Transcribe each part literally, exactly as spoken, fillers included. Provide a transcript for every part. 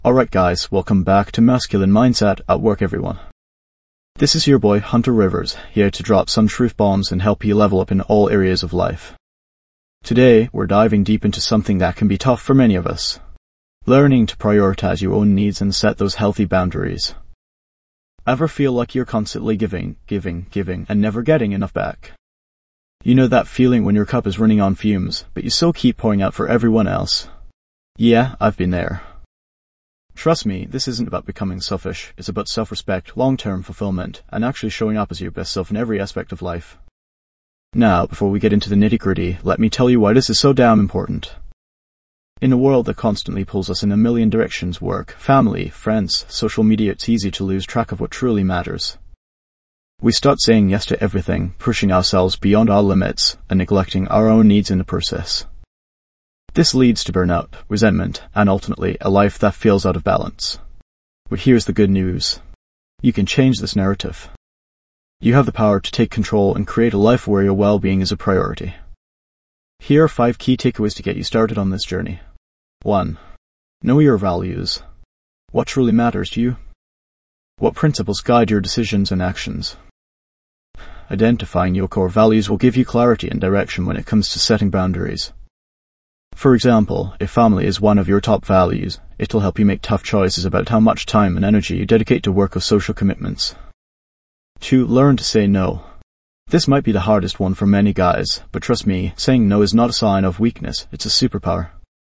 Alright guys, welcome back to Masculine Mindset at Work everyone. This is your boy Hunter Rivers, here to drop some truth bombs and help you level up in all areas of life. Today, we're diving deep into something that can be tough for many of us. Learning to prioritize your own needs and set those healthy boundaries. Ever feel like you're constantly giving, giving, giving, and never getting enough back? You know that feeling when your cup is running on fumes, but you still keep pouring out for everyone else? Yeah, I've been there. Trust me, this isn't about becoming selfish, it's about self-respect, long-term fulfillment, and actually showing up as your best self in every aspect of life. Now, before we get into the nitty-gritty, let me tell you why this is so damn important. In a world that constantly pulls us in a million directions, work, family, friends, social media, it's easy to lose track of what truly matters. We start saying yes to everything, pushing ourselves beyond our limits, and neglecting our own needs in the process. This leads to burnout, resentment, and ultimately a life that feels out of balance. But here's the good news. You can change this narrative. You have the power to take control and create a life where your well-being is a priority. Here are five key takeaways to get you started on this journey. one. Know your values. What truly matters to you? What principles guide your decisions and actions? Identifying your core values will give you clarity and direction when it comes to setting boundaries. For example, if family is one of your top values, it'll help you make tough choices about how much time and energy you dedicate to work or social commitments. two. Learn to say no. This might be the hardest one for many guys, but trust me, saying no is not a sign of weakness, it's a superpower.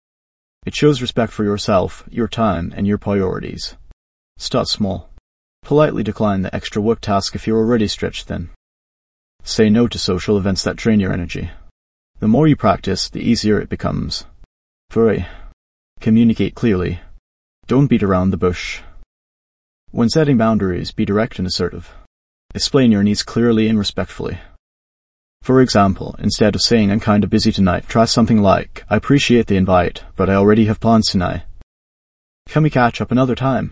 It shows respect for yourself, your time, and your priorities. Start small. Politely decline the extra work task if you're already stretched thin. Say no to social events that drain your energy. The more you practice, the easier it becomes. three. Communicate clearly. Don't beat around the bush. When setting boundaries, be direct and assertive. Explain your needs clearly and respectfully. For example, instead of saying I'm kinda busy tonight, try something like, I appreciate the invite, but I already have plans tonight. Can we catch up another time?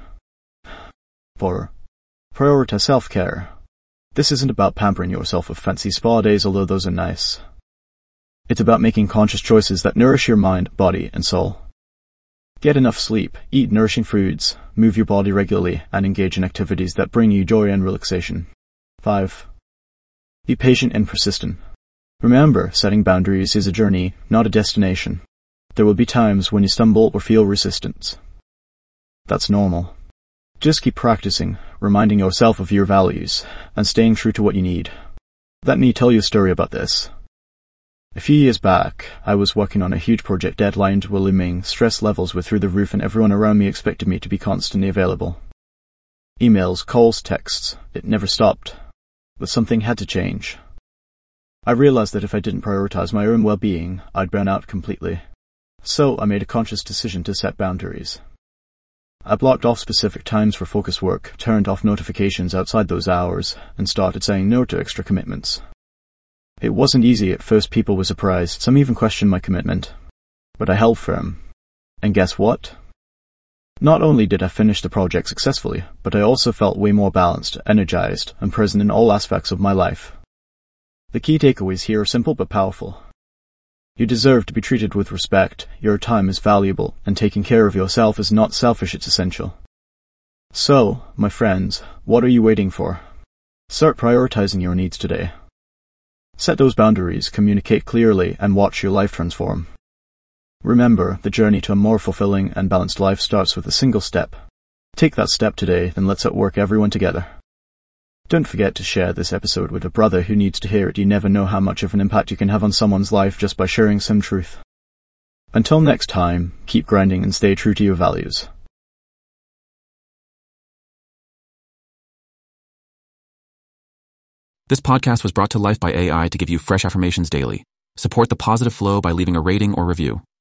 four. Prioritize self-care. This isn't about pampering yourself with fancy spa days, although those are nice. It's about making conscious choices that nourish your mind, body, and soul. Get enough sleep, eat nourishing foods, move your body regularly, and engage in activities that bring you joy and relaxation. five. Be patient and persistent. Remember, setting boundaries is a journey, not a destination. There will be times when you stumble or feel resistance. That's normal. Just keep practicing, reminding yourself of your values, and staying true to what you need. Let me tell you a story about this. A few years back, I was working on a huge project, deadlines were looming, stress levels were through the roof, and everyone around me expected me to be constantly available. Emails, calls, texts, it never stopped. But something had to change. I realized that if I didn't prioritize my own well-being, I'd burn out completely. So I made a conscious decision to set boundaries. I blocked off specific times for focused work, turned off notifications outside those hours, and started saying no to extra commitments. It wasn't easy at first, people were surprised, some even questioned my commitment. But I held firm. And guess what? Not only did I finish the project successfully, but I also felt way more balanced, energized, and present in all aspects of my life. The key takeaways here are simple but powerful. You deserve to be treated with respect, your time is valuable, and taking care of yourself is not selfish, it's essential. So, my friends, what are you waiting for? Start prioritizing your needs today. Set those boundaries, communicate clearly, and watch your life transform. Remember, the journey to a more fulfilling and balanced life starts with a single step. Take that step today, then let's outwork everyone together. Don't forget to share this episode with a brother who needs to hear it. You never know how much of an impact you can have on someone's life just by sharing some truth. Until next time, keep grinding and stay true to your values. This podcast was brought to life by A I to give you fresh affirmations daily. Support the positive flow by leaving a rating or review.